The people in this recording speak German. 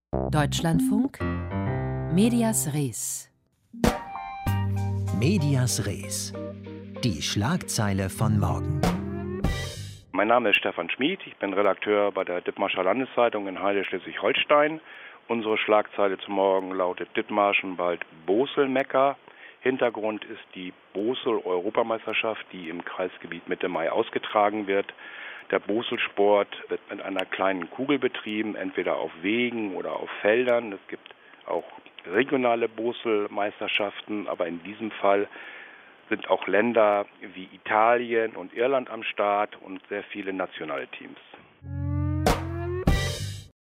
Deutschlandfunk Medias Res. Medias Res. Die Schlagzeile von morgen. Mein Name ist Stefan Schmid, ich bin Redakteur bei der Dithmarscher Landeszeitung in Heide, Schleswig-Holstein. Unsere Schlagzeile zum Morgen lautet: Dithmarschen bald Bosel-Mekka. Hintergrund ist die Bosel-Europameisterschaft, die im Kreisgebiet Mitte Mai ausgetragen wird. Der Boselsport wird mit einer kleinen Kugel betrieben, entweder auf Wegen oder auf Feldern. Es gibt auch regionale Bosel-Meisterschaften, aber in diesem Fall sind auch Länder wie Italien und Irland am Start und sehr viele nationale Teams.